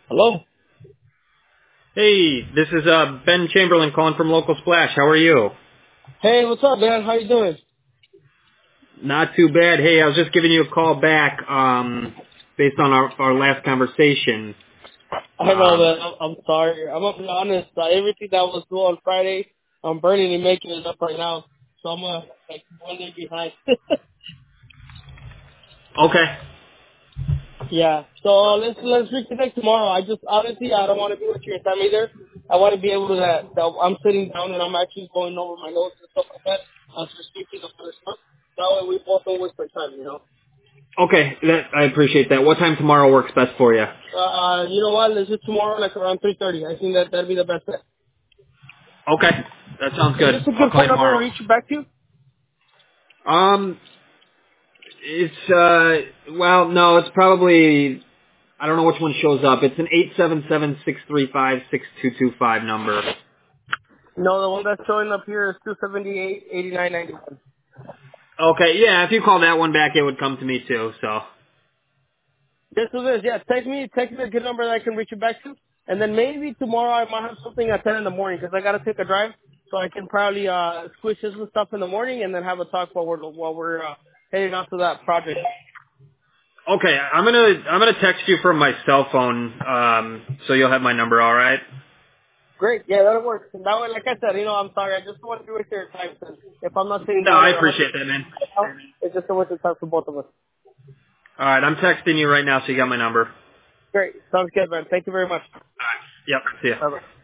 Hello. Hey, this is Ben Chamberlain calling from Local Splash. How are you? Hey, what's up, man? How you doing? Not too bad. Hey, I was just giving you a call back based on our last conversation. I know, man. I'm sorry. I'm gonna be honest. Everything that was due on Friday, I'm burning and making it up right now. So I'm like 1 day behind. Okay. Yeah. So let's reconnect tomorrow. I just honestly I don't want to be with your time either. I want to be able to that I'm sitting down and I'm actually going over my notes and stuff like that. As we're speaking of other stuff. That way we both don't waste our time, you know. Okay, I appreciate that. What time tomorrow works best for you? You know what? Let's do tomorrow like around 3:30. I think that'd be the best bet. Okay, that sounds Is good. this a I'll good call phone you number to tomorrow. reach you back to? It's well, no, it's probably I don't know which one shows up. It's an 877-635-6225 number. No, the one that's showing up here is 278-8991. Okay, yeah, if you call that one back, it would come to me too. So. This is it. Yeah, text me a good number that I can reach you back to. And then maybe tomorrow I might have something at 10 in the morning 'cause I got to take a drive. So I can probably squish this and stuff in the morning and then have a talk while we're heading out to that project. Okay, I'm gonna text you from my cell phone, so you'll have my number. All right. Great. Yeah, that'll work. And that way, like I said, I'm sorry. I just don't want to waste your time. 'Cause if I'm not sitting No, down I there 100%, appreciate that, man. it's just a waste of time for both of us. All right, I'm texting you right now, so you got my number. Great. Sounds good, man. Thank you very much. All right. Yep. See ya. Bye-bye.